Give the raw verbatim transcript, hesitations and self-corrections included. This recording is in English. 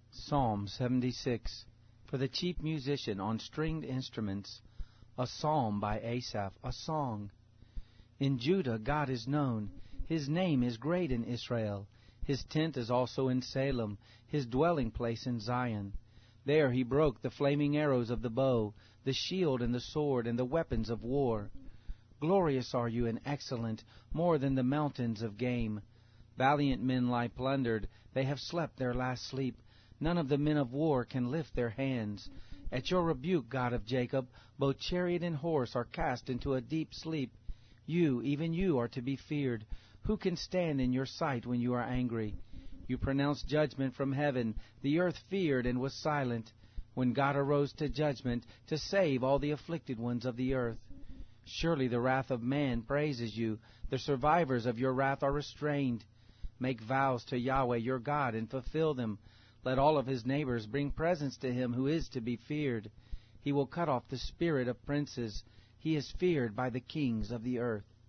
Psalm seventy-six. For the chief musician on stringed instruments, a psalm by Asaph, a song. In Judah God is known, His name is great in Israel. His tent is also in Salem, His dwelling place in Zion. There He broke the flaming arrows of the bow, the shield and the sword, and the weapons of war. Glorious are you and excellent, more than the mountains of game. Valiant men lie plundered, they have slept their last sleep. None of the men of war can lift their hands. At your rebuke, God of Jacob, both chariot and horse are cast into a deep sleep. You, even you, are to be feared. Who can stand in your sight when you are angry? You pronounced judgment from heaven. The earth feared and was silent, when God arose to judgment to save all the afflicted ones of the earth. Surely the wrath of man praises you. The survivors of your wrath are restrained. Make vows to Yahweh your God and fulfill them. Let all of his neighbors bring presents to him who is to be feared. He will cut off the spirit of princes. He is feared by the kings of the earth.